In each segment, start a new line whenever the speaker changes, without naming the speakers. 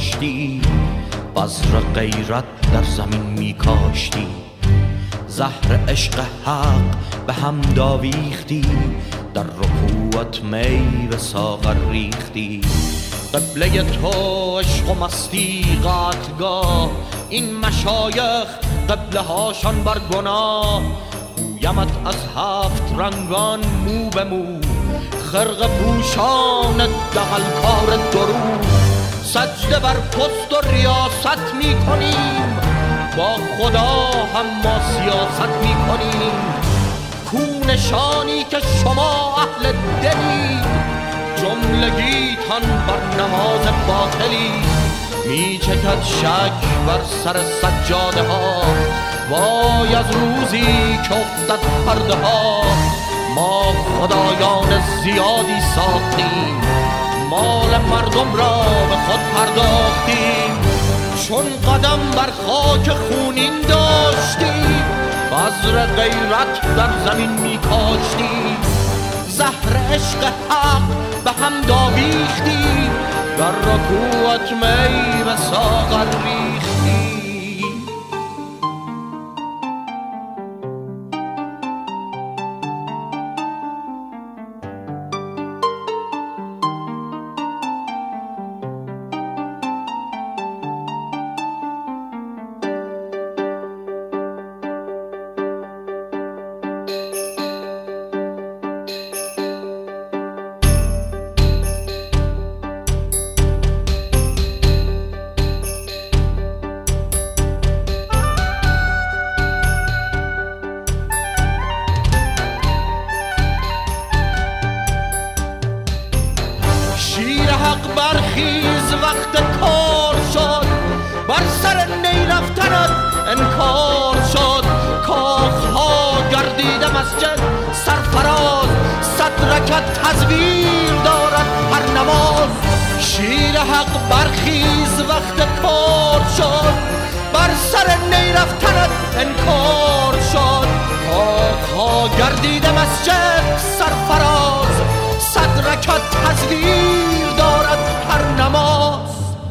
داشتی، بذر غیرت در زمین می کاشتی. زهر عشق حق به هم داویختی، در رکوعت می به ساغر ریختی. قبله تو عشق و مستی قتلگاه، این مشایخ قبله هاشان بر گناه. گویمت از هفت رنگان مو به مو، خرقه پوشان دغلکار درو. سجده بر پست و ریاست می کنیم، با خدا هم ما سیاست می کنیم. کو نشانی که شما اهل دلی، جملگی تن بر نماز باطلی. می چکد شک بر سر سجاده ها، وای از روزی که افتد پرده ها. ما خدایان زیادی ساختیم، مال مردم را به خود پرداختیم. چون قدم بر خاک خونین داشتیم، بذر غیرت در زمین می کاشتیم. زهر عشق حق به هم داویختیم، در رکوعت می به ساغر ریختیم. برخیز وقت کار شد، بر سر نی رفتنت انکار شد. کاخها گردیده مسجد سرفراز، صد رکعت تزویر دارد هر نماز. شیر حق برخیز وقت کار شد، بر سر نی رفتنت انکار شد. کاخها گردیده مسجد سرفراز، صد رکعت تزویر دارد هر نماز.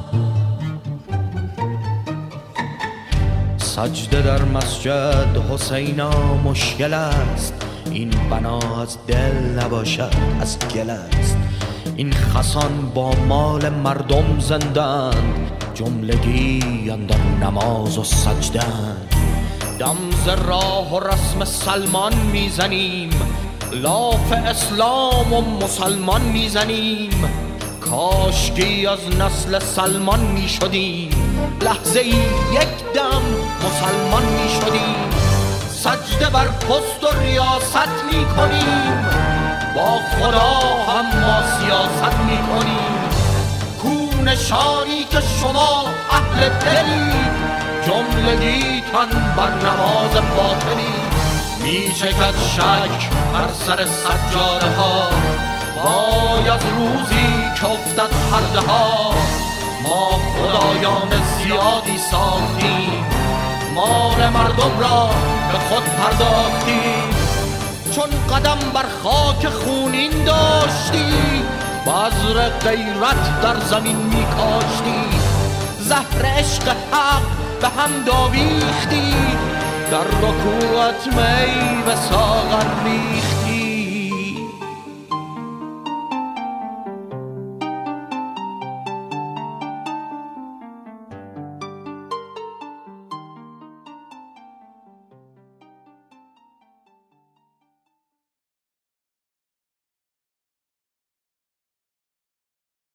سجده در مسجد حسینا مشکل است، این بنا از دل نباشد از گل است. این خسان با مال مردم زندند، جملگی اندر نماز و سجدند. دم ز راه و رسم سلمان میزنیم، لاف اسلام و مسلمان میزنیم. کاشکی از نسل سلمان میشدیم، لحظه ای یک دم مسلمان میشدیم. سجده بر پست و ریاست میکنیم، با خدا هم ما سیاست میکنیم. کو نشانی که شما اهل دلی، جملگی تن بر نماز باطلی. می چکد شک بر سر سجاده ها، وای از روزی که افتد پرده ها. ما خدایان زیادی ساختیم، مال مردم را به خود پرداختیم. چون قدم بر خاک خونین داشتی، بذر غیرت در زمین می کاشتی. زهر عشق حق به هم داویختی، در رکوعت می به ساغر ریختی.